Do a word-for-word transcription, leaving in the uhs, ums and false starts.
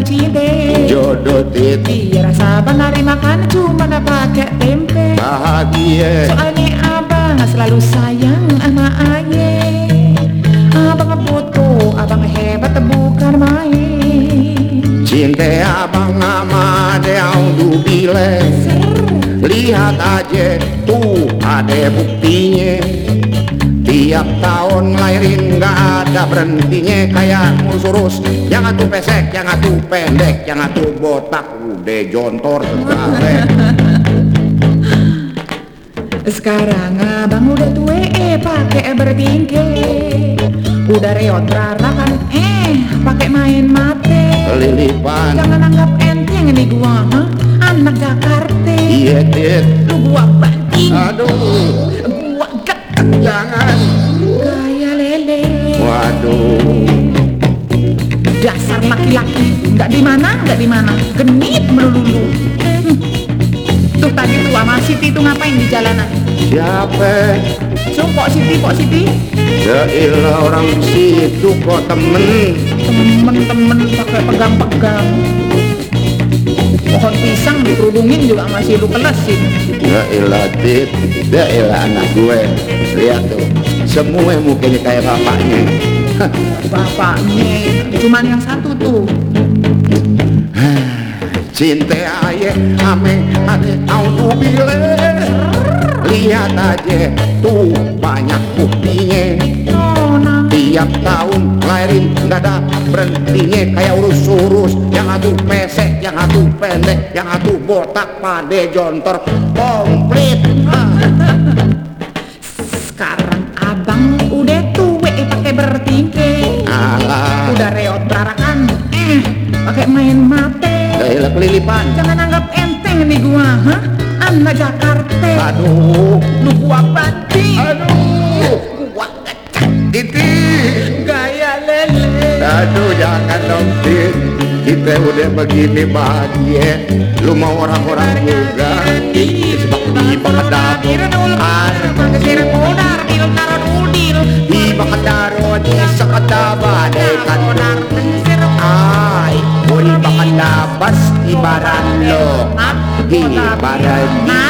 cide. Jodoh tit Biar sabar nari makan cuma pakai tempe. bahagia. Soalnya abang selalu sayang sama ayah. Abang foto, abang hebat bukan main. Cinta abang sama yang du bilang. Lihat aja tuh ada buktinya. Tiap tahun ngelahirin gak ada berhentinya. Kayak urus-urus, yang atuh pesek, yang atuh pendek, yang atuh botak, udah jontor segala. Sekarang abang udah tua eh pakai bertingke. Udah reot rarakan eh pakai main mate. Lilipan Jangan anggap enteng nih gua ha? Anak Jakarta. iya tit. Lu gua banting. Aduh Gua gak jangan. kayak lele. Waduh Dasar laki-laki nggak di mana nggak di mana genit melulu. Hmm. Tuh tadi tuh sama Siti tuh ngapain di jalanan? siapa? So Pok Siti Pok Siti Ya ilah orang situ kok temen. temen-temen pakai pegang-pegang pohon pisang dikerudungin juga masih lu kelesin. Ya ilah tit. Ya ilah anak gue. Lihat tuh semua mukanya kayak bapaknya. Bapaknya cuman yang satu tuh. Cinta aye ame ame auto bilang. Lihat aja tuh banyak buktinya. Nona Tiap tahun lahirin gak ada berhentinya. Kayak urus-urus, yang atuh pesek, yang atuh pendek, yang atuh botak, pade, jontor, komplit. Ah. sekarang abang udah tua eh pakai bertingke. Alah, Udah reot barakan eh pakai main mate. gaya kelilipan. Jangan anggap enteng nih gua ha? Anak Jakarta. Aduh, Lu gua banting. aduh, Gua ngecek Titi. gaya lele. Aduh, jangan dong, Tit. Kita udah begini bahagia. Lu mau orang-orang juga. Ih, sebab iba kedaro. Makasir modar il karon udil. Iba kedaro di sekadaba dekan. Ay, uri bakal labas ibaran lo. Ibaran